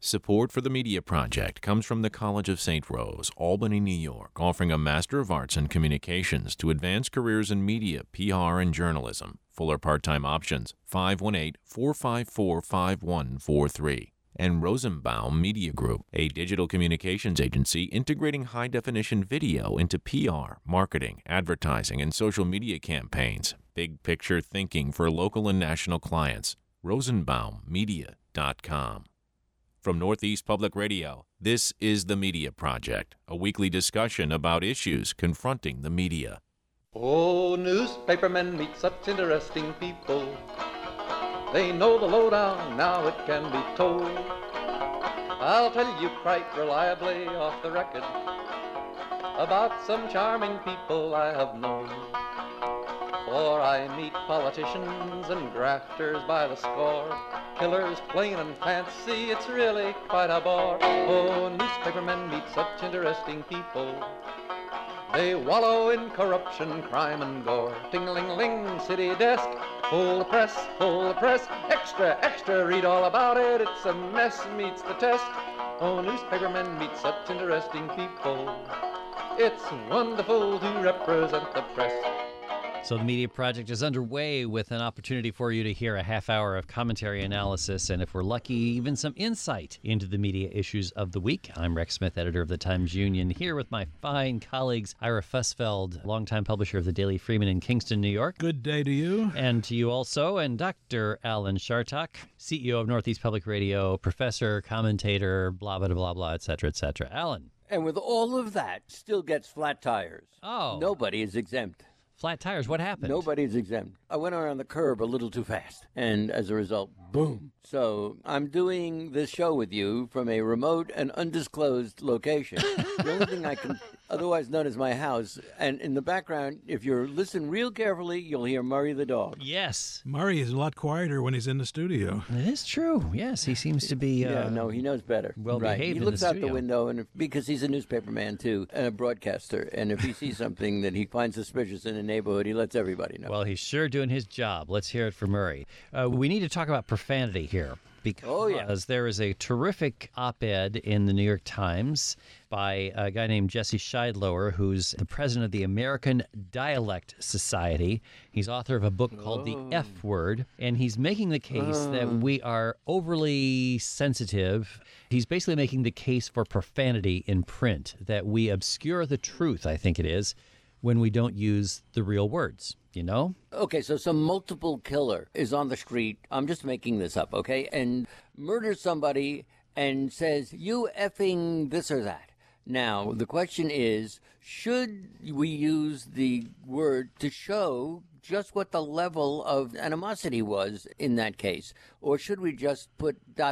Support for the Media Project comes from the College of St. Rose, Albany, New York, offering a Master of Arts in Communications to advance careers in media, PR, and journalism. Full or part-time options, 518-454-5143. And Rosenbaum Media Group, a digital communications agency integrating high-definition video into PR, marketing, advertising, and social media campaigns. Big picture thinking for local and national clients. RosenbaumMedia.com. From Northeast Public Radio, this is The Media Project, a weekly discussion about issues confronting the media. Oh, newspapermen meet such interesting people. They know the lowdown, now it can be told. I'll tell you quite reliably off the record about some charming people I have known. For I meet politicians and grafters by the score, killers plain and fancy, it's really quite a bore. Oh, newspapermen meet such interesting people. They wallow in corruption, crime, and gore. Ting-a-ling-ling, city desk, full of press, extra, extra, read all about it, it's a mess, meets the test. Oh, newspapermen meet such interesting people. It's wonderful to represent the press. So the Media Project is underway with an opportunity for you to hear a half hour of commentary analysis, and if we're lucky, even some insight into the media issues of the week. I'm Rex Smith, editor of the Times-Union, here with my fine colleagues, Ira Fussfeld, longtime publisher of the Daily Freeman in Kingston, New York. Good day to you. And to you also, and Dr. Alan Chartock, CEO of Northeast Public Radio, professor, commentator, blah, blah, blah, blah, et cetera, et cetera. Alan. And with all of that, still gets flat tires. Oh. Nobody is exempt. Flat tires, what happened? Nobody's exempt. I went around the curb a little too fast, and as a result, boom. So I'm doing this show with you from a remote and undisclosed location. The only thing I can, otherwise known as my house, and in the background, if you listen real carefully, you'll hear Murray the dog. Yes. Murray is a lot quieter when he's in the studio. It is true. Yes, he seems to be... no, he knows better. Well right. behaved He in looks the out studio. the window, and because he's a newspaper man, too, and a broadcaster, and if he sees something that he finds suspicious in a neighborhood, he lets everybody know. Well, he's sure doing his job. Let's hear it from Murray. We need to talk about profanity here because there is a terrific op-ed in the New York Times by a guy named Jesse Scheidlower, who's the president of the American Dialect Society. He's author of a book called The F Word, and he's making the case that we are overly sensitive. He's basically making the case for profanity in print, that we obscure the truth, I think it is, when we don't use the real words, you know? Okay, so some multiple killer is on the street. I'm just making this up, okay? And murders somebody and says, you effing this or that. Now, the question is, should we use the word to show just what the level of animosity was in that case? Or should we just put ...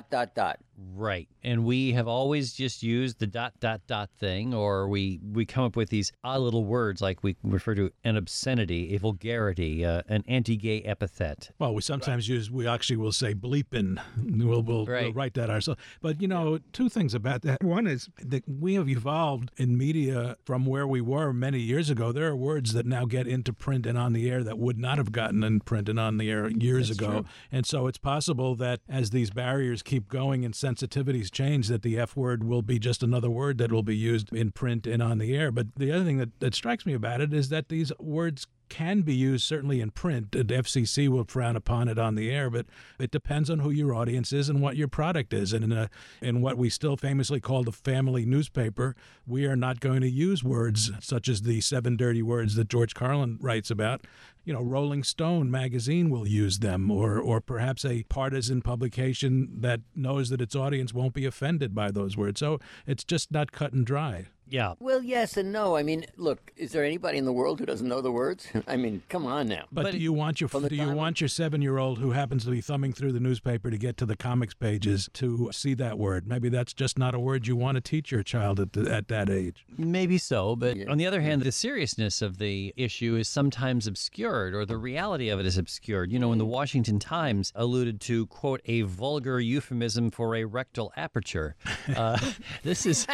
Right. And we have always just used the ... thing, or we come up with these odd little words like we refer to an obscenity, a vulgarity, an anti-gay epithet. Well, we sometimes we actually will say bleepin'. We'll write that ourselves. But, two things about that. One is that we have evolved in media from where we were many years ago. There are words that now get into print and on the air that would not have gotten in print and on the air years ago. True. And so it's possible that as these barriers keep going and sensitivities change, that the F word will be just another word that will be used in print and on the air. But the other thing that strikes me about it is that these words can be used certainly in print. The FCC will frown upon it on the air, but it depends on who your audience is and what your product is. And in what we still famously call the family newspaper, we are not going to use words such as the 7 dirty words that George Carlin writes about. Rolling Stone magazine will use them, or perhaps a partisan publication that knows that its audience won't be offended by those words. So it's just not cut and dry. Yeah. Well, yes and no. I mean, look, is there anybody in the world who doesn't know the words? I mean, come on now. But do you want your 7-year-old who happens to be thumbing through the newspaper to get to the comics pages to see that word? Maybe that's just not a word you want to teach your child at that age. Maybe so, but on the other hand, the seriousness of the issue is sometimes obscured, or the reality of it is obscured. When the Washington Times alluded to, quote, a vulgar euphemism for a rectal aperture. This is...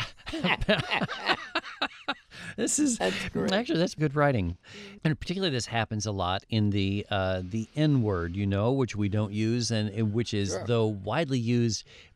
Actually, that's good writing. And particularly this happens a lot in the N-word, which we don't use, and which is, though widely used,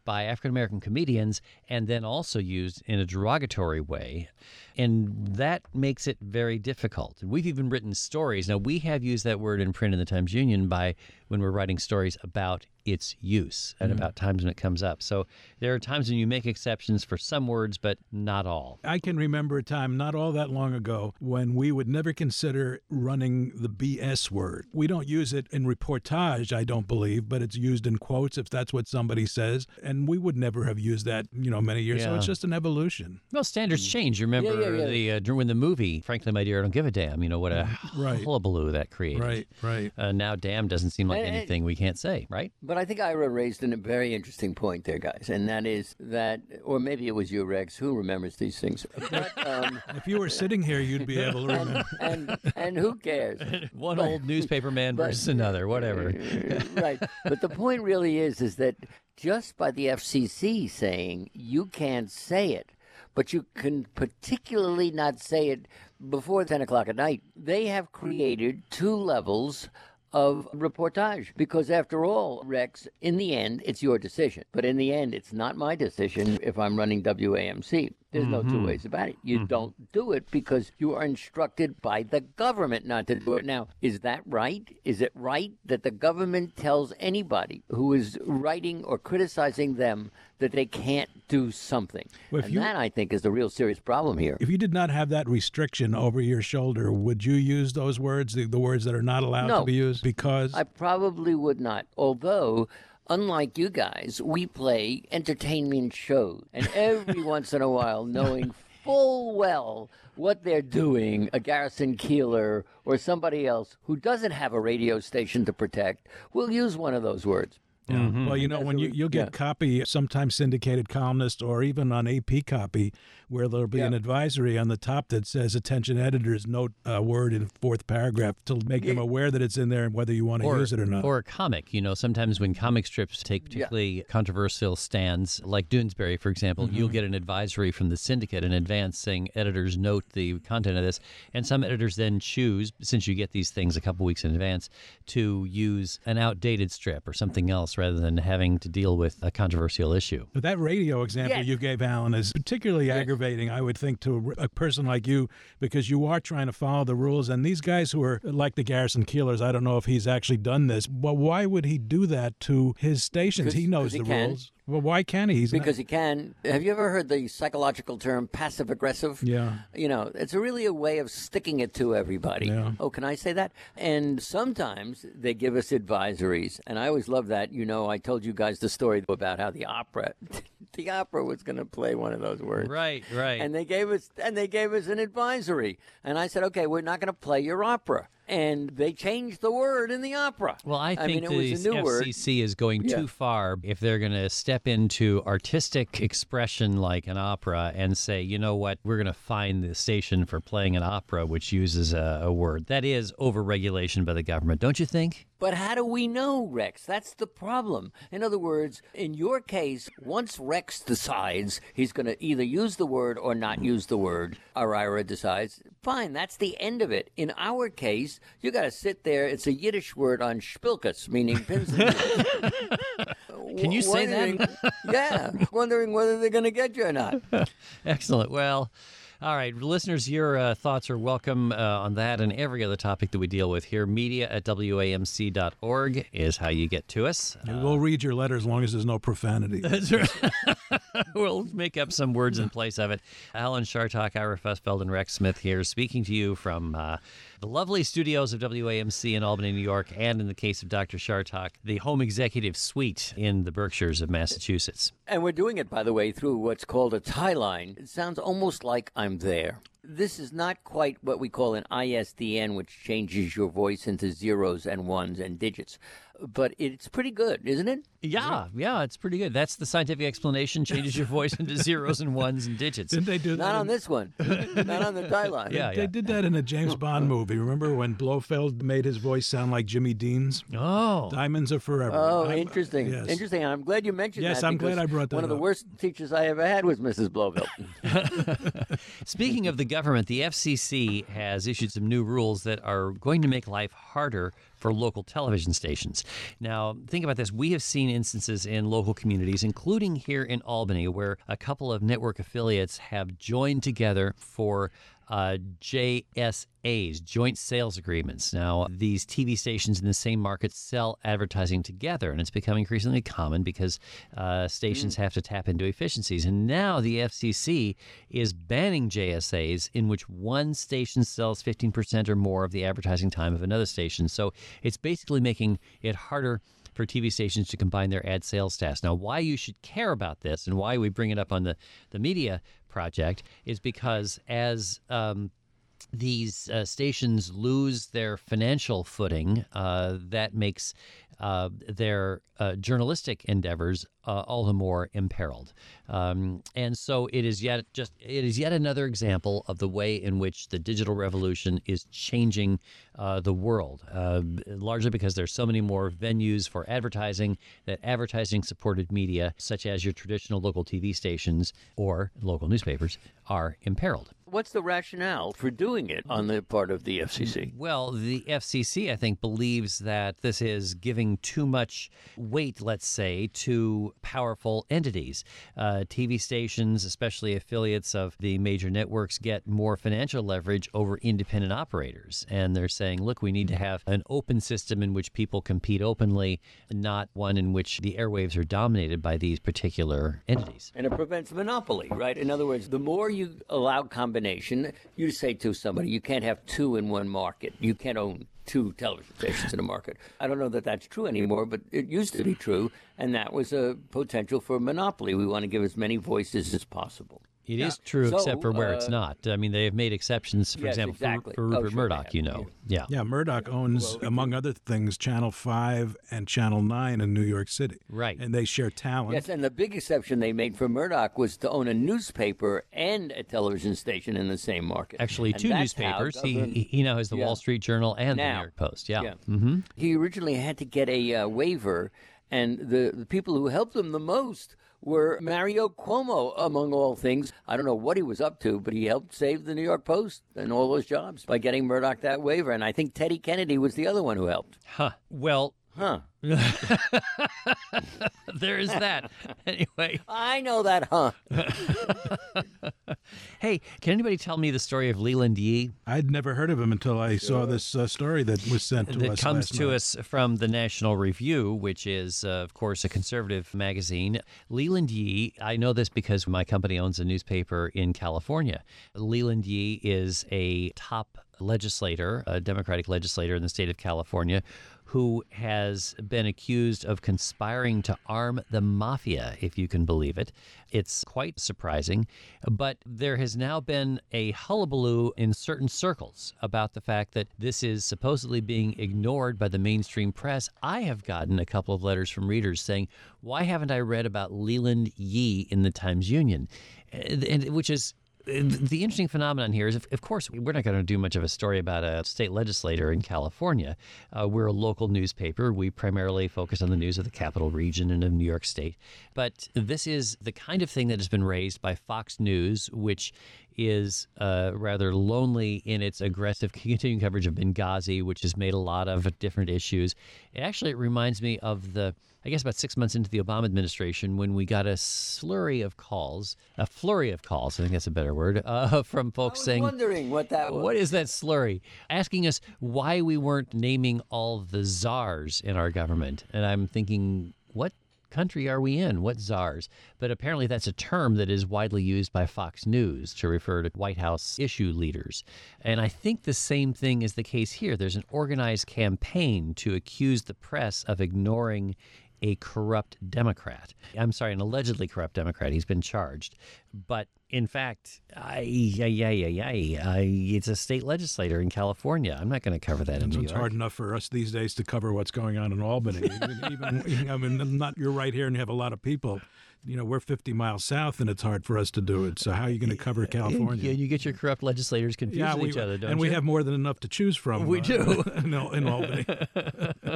by African American comedians and then also used in a derogatory way. And that makes it very difficult. And we've even written stories. Now, we have used that word in print in the Times-Union when we're writing stories about its use and about times when it comes up. So there are times when you make exceptions for some words, but not all. I can remember a time not all that long ago when we would never consider running the BS word. We don't use it in reportage, I don't believe, but it's used in quotes if that's what somebody says. And we would never have used that, many years. So Yeah. it's just an evolution. Well, standards change. You remember when the movie, Frankly, My Dear, I Don't Give a Damn, what a Right. hullabaloo that created. Right. Now, damn doesn't seem like anything we can't say, right? But I think Ira raised a very interesting point there, guys, and that is that, or maybe it was you, Rex, who remembers these things. But, If you were sitting here, you'd be able to remember. and who cares? One old newspaper man versus another, whatever. Right. But the point really is that just by the FCC saying you can't say it, but you can particularly not say it before 10 o'clock at night, they have created two levels of reportage. Because after all, Rex, in the end, it's your decision. But in the end, it's not my decision if I'm running WAMC. There's no two ways about it. You don't do it because you are instructed by the government not to do it. Now, is that right? Is it right that the government tells anybody who is writing or criticizing them that they can't do something? Well, and that, I think, is the real serious problem here. If you did not have that restriction over your shoulder, would you use those words, the words that are not allowed No. to be used? Because I probably would not. Although, unlike you guys, we play entertainment shows. And every once in a while, knowing full well what they're doing, a Garrison Keillor or somebody else who doesn't have a radio station to protect will use one of those words. Well, when you'll get yeah. copy, sometimes syndicated columnist or even on AP copy, where there'll be an advisory on the top that says, attention editors, note a word in fourth paragraph to make them aware that it's in there and whether you want to use it or not. Or a comic. Sometimes when comic strips take particularly controversial stands, like Doonesbury, for example, you'll get an advisory from the syndicate in advance saying, editors note the content of this. And some editors then choose, since you get these things a couple weeks in advance, to use an outdated strip or something else rather than having to deal with a controversial issue. But that radio example you gave, Alan, is particularly aggravating, I would think, to a person like you, because you are trying to follow the rules. And these guys who are like the Garrison Keillors, I don't know if he's actually done this, but why would he do that to his stations? He knows the rules. Well, why can't he? Because he can. Have you ever heard the psychological term passive aggressive? Yeah. It's really a way of sticking it to everybody. Yeah. Oh, can I say that? And sometimes they give us advisories. And I always love that. I told you guys the story about how the opera was going to play one of those words. Right. And they gave us an advisory. And I said, okay, we're not going to play your opera. And they changed the word in the opera. Well, I think it the was a new word. FCC is going too far if they're going to step into artistic expression like an opera and say, you know what, we're going to fine the station for playing an opera which uses a word. That is overregulation by the government, don't you think? But how do we know, Rex? That's the problem. In other words, in your case, once Rex decides he's going to either use the word or not use the word, or Ira decides, fine, that's the end of it. In our case, you got to sit there. It's a Yiddish word on spilkus, meaning pins and needles. Can you say that? Yeah, wondering whether they're going to get you or not. Excellent. Well, all right, listeners, your thoughts are welcome on that and every other topic that we deal with here. Media@wamc.org is how you get to us. We'll read your letter as long as there's no profanity. That's right. We'll make up some words in place of it. Alan Chartock, Ira Fussfeld, and Rex Smith here speaking to you from the lovely studios of WAMC in Albany, New York, and in the case of Dr. Chartock, the home executive suite in the Berkshires of Massachusetts. And we're doing it, by the way, through what's called a tie line. It sounds almost like I'm there. This is not quite what we call an ISDN, which changes your voice into zeros and ones and digits. But it's pretty good, isn't it? Yeah, it's pretty good. That's the scientific explanation. Changes your voice into zeros and ones and digits. Didn't they do that? Not on this one. Not on the tie line. Yeah. They did that in a James Bond movie. Remember when Blofeld made his voice sound like Jimmy Dean's? Oh. Diamonds Are Forever. Oh, interesting. Yes. Interesting. I'm glad you mentioned that. Yes, I'm glad I brought that One of the up. worst teachers I ever had was Mrs. Blofeld. Speaking of the government, the FCC has issued some new rules that are going to make life harder for local television stations. Now, think about this. We have seen instances in local communities, including here in Albany, where a couple of network affiliates have joined together for JSAs, joint sales agreements. Now, these TV stations in the same market sell advertising together, and it's becoming increasingly common because stations have to tap into efficiencies. And now the FCC is banning JSAs in which one station sells 15% or more of the advertising time of another station. So it's basically making it harder for TV stations to combine their ad sales staffs. Now, why you should care about this and why we bring it up on the Media Project is because as these stations lose their financial footing, that makes their journalistic endeavors all the more imperiled. And so it is yet another example of the way in which the digital revolution is changing the world, largely because there's so many more venues for advertising that advertising-supported media, such as your traditional local TV stations or local newspapers, are imperiled. What's the rationale for doing it on the part of the FCC? Well, the FCC, I think, believes that this is giving too much weight, let's say, to powerful entities. TV stations, especially affiliates of the major networks, get more financial leverage over independent operators. And they're saying, look, we need to have an open system in which people compete openly, not one in which the airwaves are dominated by these particular entities. And it prevents monopoly, right? In other words, the more you allow combination, you say to somebody, you can't have two in one market. You can't own two television stations in a market. I don't know that that's true anymore, but it used to be true, and that was a potential for monopoly. We want to give as many voices as possible. It is true, except for where it's not. I mean, they have made exceptions, for example, for Rupert Murdoch, you know. Yeah. Yeah, Murdoch owns, among other things, Channel 5 and Channel 9 in New York City. Right. And they share talent. Yes, and the big exception they made for Murdoch was to own a newspaper and a television station in the same market. Actually, and two newspapers. He now has the Wall Street Journal and the New York Post. Yeah. Mm-hmm. He originally had to get a waiver, and the people who helped him the most were Mario Cuomo, among all things. I don't know what he was up to, but he helped save the New York Post and all those jobs by getting Murdoch that waiver. And I think Teddy Kennedy was the other one who helped. Well, Huh. There is that. Anyway. I know that, huh? Hey, can anybody tell me the story of Leland Yee? I'd never heard of him until I saw this story that was sent to us. That comes to night. us from the National Review, which is, of course, a conservative magazine. Leland Yee, I know this because my company owns a newspaper in California. Leland Yee is a top legislator, a Democratic legislator in the state of California, who has been accused of conspiring to arm the mafia, if you can believe it. It's quite surprising, but there has now been a hullabaloo in certain circles about the fact that this is supposedly being ignored by the mainstream press. I have gotten a couple of letters from readers saying, why haven't I read about Leland Yee in the Times-Union? Which is the interesting phenomenon here is, of course, we're not going to do much of a story about a state legislator in California. We're a local newspaper. We primarily focus on the news of the Capital Region and of New York State. But this is the kind of thing that has been raised by Fox News, which is rather lonely in its aggressive continuing coverage of Benghazi, which has made a lot of different issues. It reminds me of I guess about 6 months into the Obama administration, when we got a flurry of calls, I think that's a better word, from folks saying, wondering what that was. What is that slurry? Asking us why we weren't naming all the czars in our government. And I'm thinking, what country are we in? What czars? But apparently that's a term that is widely used by Fox News to refer to White House issue leaders. And I think the same thing is the case here. There's an organized campaign to accuse the press of ignoring a corrupt Democrat. I'm sorry, an allegedly corrupt Democrat. He's been charged. But in fact, it's a state legislator in California. I'm not going to cover that in New York. It's hard enough for us these days to cover what's going on in Albany. You're right here and you have a lot of people. We're 50 miles south, and it's hard for us to do it. So how are you going to cover California? Yeah, you get your corrupt legislators confused with each other, don't you? And we have more than enough to choose from. We do. in Albany.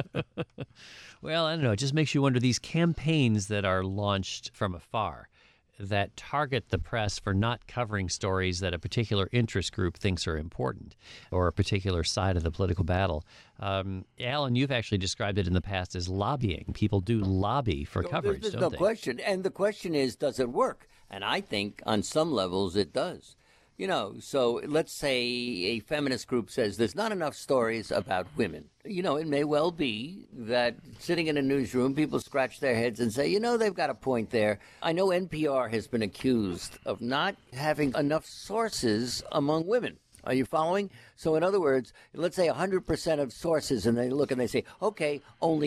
Well, I don't know. It just makes you wonder, these campaigns that are launched from afar, that target the press for not covering stories that a particular interest group thinks are important or a particular side of the political battle. Alan, you've actually described it in the past as lobbying. People do lobby for coverage, There's don't no they? question. And the question is, does it work? And I think on some levels it does. You know, so let's say a feminist group says there's not enough stories about women. You know, it may well be that sitting in a newsroom, people scratch their heads and say, you know, they've got a point there. I know NPR has been accused of not having enough sources among women. Are you following? So in other words, let's say 100% of sources, and they look and they say, okay, only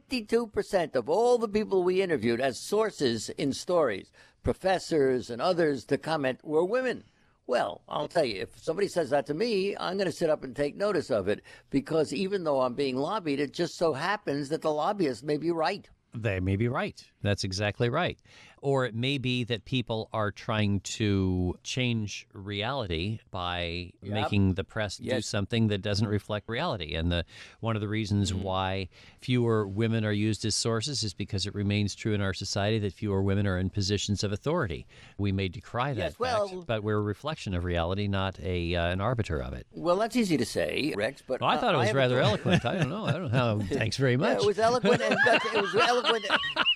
22% of all the people we interviewed as sources in stories, professors and others to comment, were women. Well, I'll tell you, if somebody says that to me, I'm going to sit up and take notice of it, because even though I'm being lobbied, it just so happens that the lobbyists may be right. They may be right. That's exactly right. Or it may be that people are trying to change reality by making the press do something that doesn't reflect reality. And one of the reasons why fewer women are used as sources is because it remains true in our society that fewer women are in positions of authority. We may decry that fact, but we're a reflection of reality, not an arbiter of it. Well, that's easy to say, Rex, but I thought it was rather eloquent. I don't know how. Thanks very much. Yeah, it was eloquent and gutsy. It was eloquent.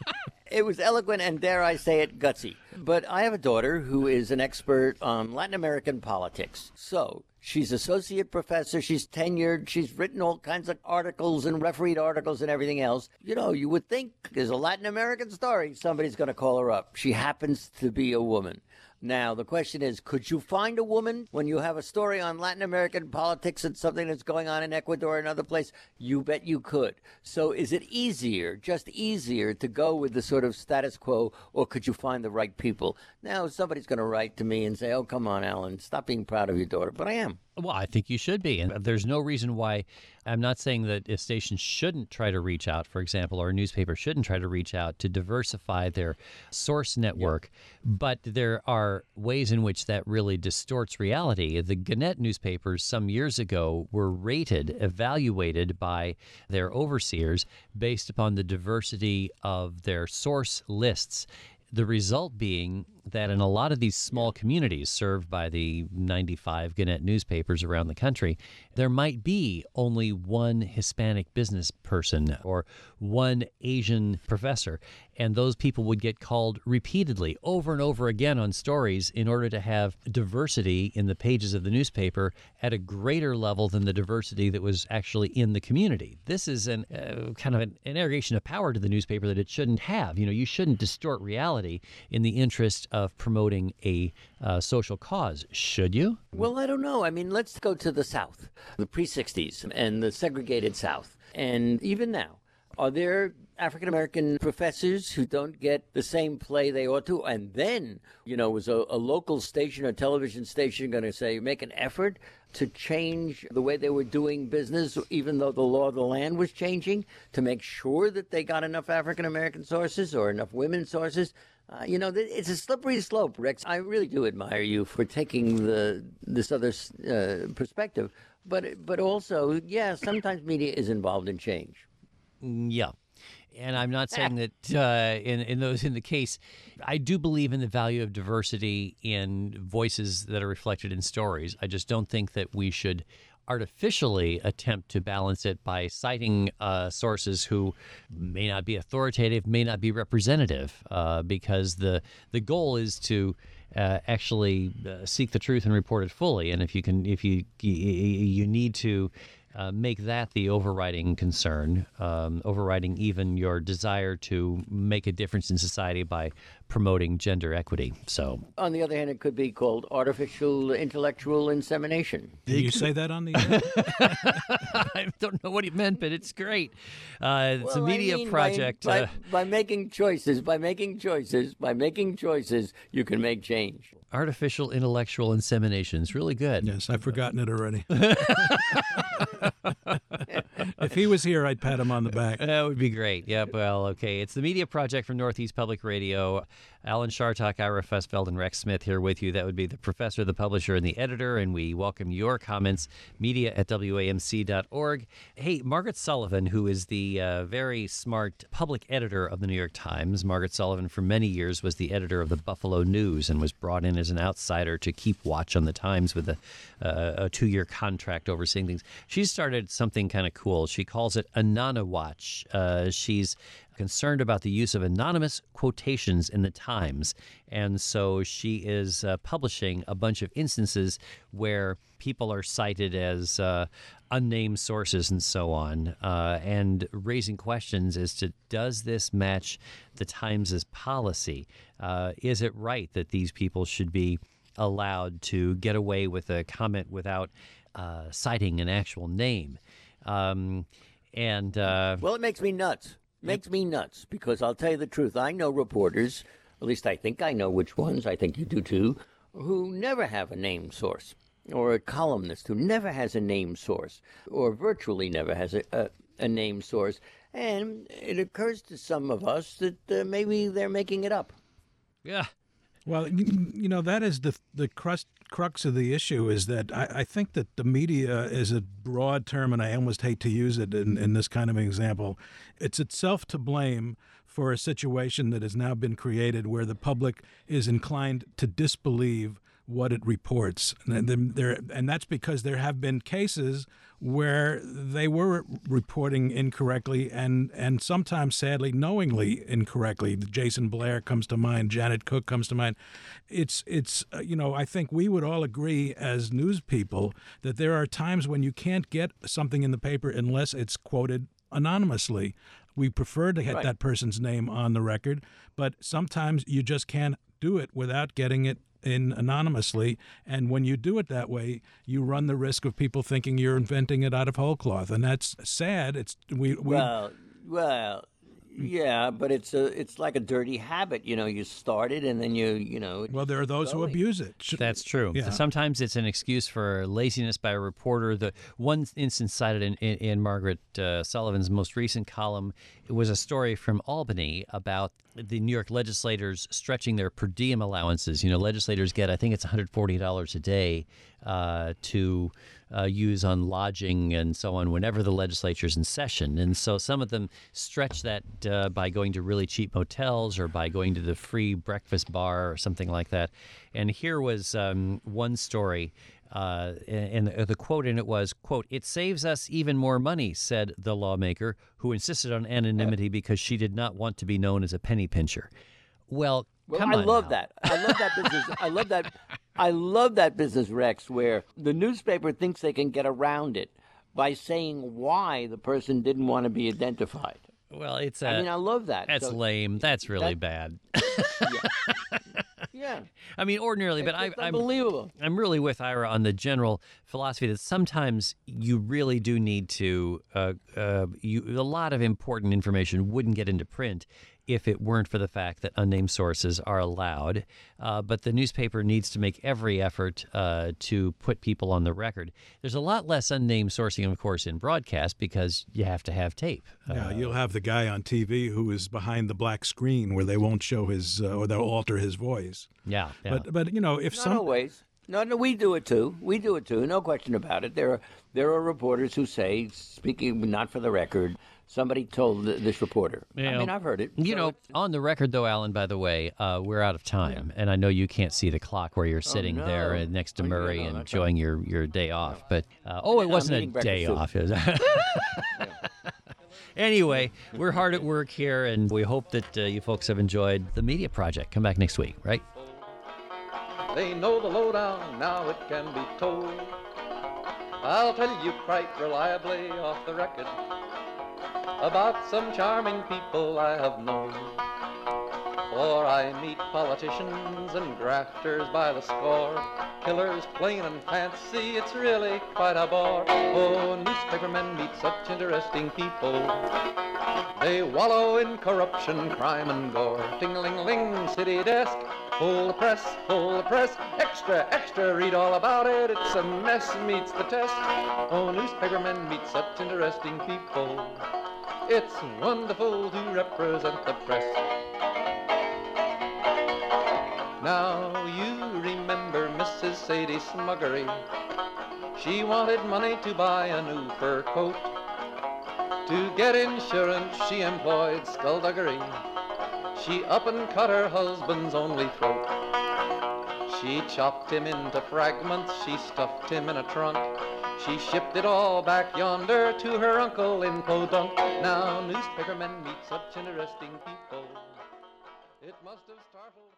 It was eloquent and, dare I say it, gutsy. But I have a daughter who is an expert on Latin American politics. So she's associate professor. She's tenured. She's written all kinds of articles and refereed articles and everything else. You know, you would think there's a Latin American story, somebody's going to call her up. She happens to be a woman. Now, the question is, could you find a woman when you have a story on Latin American politics and something that's going on in Ecuador or another place? You bet you could. So is it just easier to go with the sort of status quo, or could you find the right people? Now, somebody's going to write to me and say, oh, come on, Alan, stop being proud of your daughter. But I am. Well, I think you should be. And there's no reason why. I'm not saying that a station shouldn't try to reach out, for example, or a newspaper shouldn't try to reach out to diversify their source network. But there are ways in which that really distorts reality. The Gannett newspapers some years ago were evaluated by their overseers based upon the diversity of their source lists. The result being that in a lot of these small communities served by the 95 Gannett newspapers around the country, there might be only one Hispanic business person or one Asian professor, and those people would get called repeatedly over and over again on stories in order to have diversity in the pages of the newspaper at a greater level than the diversity that was actually in the community. This is kind of an irrigation of power to the newspaper that it shouldn't have. You know, you shouldn't distort reality in the interest of promoting a social cause, should you? Well, I don't know. I mean, let's go to the South, the pre-60s and the segregated South. And even now, are there African-American professors who don't get the same play they ought to? And then, you know, was a local station or television station going to say, make an effort to change the way they were doing business, even though the law of the land was changing, to make sure that they got enough African-American sources or enough women sources? You know, it's a slippery slope, Rex. I really do admire you for taking this other perspective. But also, yeah, sometimes media is involved in change. Yeah. And I'm not saying that in the case, I do believe in the value of diversity in voices that are reflected in stories. I just don't think that we should artificially attempt to balance it by citing sources who may not be authoritative, may not be representative, because the goal is to actually seek the truth and report it fully. And if you need to make that the overriding concern, overriding even your desire to make a difference in society by promoting gender equity. So, on the other hand, it could be called artificial intellectual insemination. Did you say that on the air? I don't know what he meant, but it's great. It's a media project. By making choices, you can make change. Artificial intellectual insemination is really good. Yes, I've forgotten it already. If he was here, I'd pat him on the back. That would be great. Yeah, well, okay. It's the Media Project from Northeast Public Radio. Alan Chartock, Ira Fussfeld, and Rex Smith here with you. That would be the professor, the publisher, and the editor, and we welcome your comments, media@wamc.org. Hey, Margaret Sullivan, who is the very smart public editor of the New York Times. Margaret Sullivan, for many years, was the editor of the Buffalo News and was brought in as an outsider to keep watch on the Times with a 2-year contract overseeing things. She's started something kind of cool. She calls it Anonowatch. She's concerned about the use of anonymous quotations in the Times. And so she is publishing a bunch of instances where people are cited as unnamed sources and so on, and raising questions as to, does this match the Times' policy? Is it right that these people should be allowed to get away with a comment without citing an actual name? Well, it makes me nuts. Makes me nuts, because I'll tell you the truth. I know reporters, at least I think I know which ones, I think you do too, who never have a named source, or a columnist who never has a named source, or virtually never has a named source. And it occurs to some of us that maybe they're making it up. Yeah. Well, that is the crux of the issue, is that I think that the media is a broad term, and I almost hate to use it in this kind of an example. It's itself to blame for a situation that has now been created where the public is inclined to disbelieve what it reports. And that's because there have been cases where they were reporting incorrectly and sometimes, sadly, knowingly incorrectly. Jason Blair comes to mind. Janet Cook comes to mind. It's I think we would all agree as news people that there are times when you can't get something in the paper unless it's quoted anonymously. We prefer to get that person's name on the record, but sometimes you just can't do it without getting it in anonymously, and when you do it that way, you run the risk of people thinking you're inventing it out of whole cloth, and that's sad. Yeah, but it's like a dirty habit. You start it and then you. Well, there are those who abuse it. That's true. Yeah. Sometimes it's an excuse for laziness by a reporter. The one instance cited in Margaret Sullivan's most recent column, it was a story from Albany about the New York legislators stretching their per diem allowances. Legislators get, I think it's $140 a day to use on lodging and so on whenever the legislature's in session. And so some of them stretch that by going to really cheap motels or by going to the free breakfast bar or something like that. And here was one story. And the quote in it was, quote, "It saves us even more money," said the lawmaker, who insisted on anonymity because she did not want to be known as a penny pincher. Well, come on. I love now. that. I love that business. I love that business, Rex, where the newspaper thinks they can get around it by saying why the person didn't want to be identified. Well, I love that. That's lame. That's really bad. Yeah. I mean, ordinarily, but I'm unbelievable. I'm really with Ira on the general philosophy that sometimes you really do need to. A lot of important information wouldn't get into print if it weren't for the fact that unnamed sources are allowed. But the newspaper needs to make every effort to put people on the record. There's a lot less unnamed sourcing, of course, in broadcast because you have to have tape. Yeah, you'll have the guy on TV who is behind the black screen where they won't show his or they'll alter his voice. Yeah. But if Not some always. No, we do it too. We do it too. No question about it. There are reporters who say, speaking not for the record, somebody told this reporter. I mean, I've heard it. On the record, though, Alan, by the way, we're out of time. And I know you can't see the clock where you're sitting there next to Murray and enjoying your day off. But, it wasn't a day off. Anyway, we're hard at work here, and we hope that you folks have enjoyed the Media Project. Come back next week, right? They know the lowdown, now it can be told. I'll tell you quite reliably off the record about some charming people I have known. For I meet politicians and grafters by the score, killers plain and fancy, it's really quite a bore. Oh, newspapermen meet such interesting people. They wallow in corruption, crime and gore. Ting-a-ling-ling, city desk, full of press, extra, extra, read all about it, it's a mess, meets the test. Oh, newspapermen meet such interesting people. It's wonderful to represent the press. Now you remember Mrs. Sadie Smuggery. She wanted money to buy a new fur coat. To get insurance she employed skullduggery. She up and cut her husband's only throat. She chopped him into fragments, she stuffed him in a trunk. She shipped it all back yonder to her uncle in Podunk. Now newspapermen meet such interesting people. It must have startled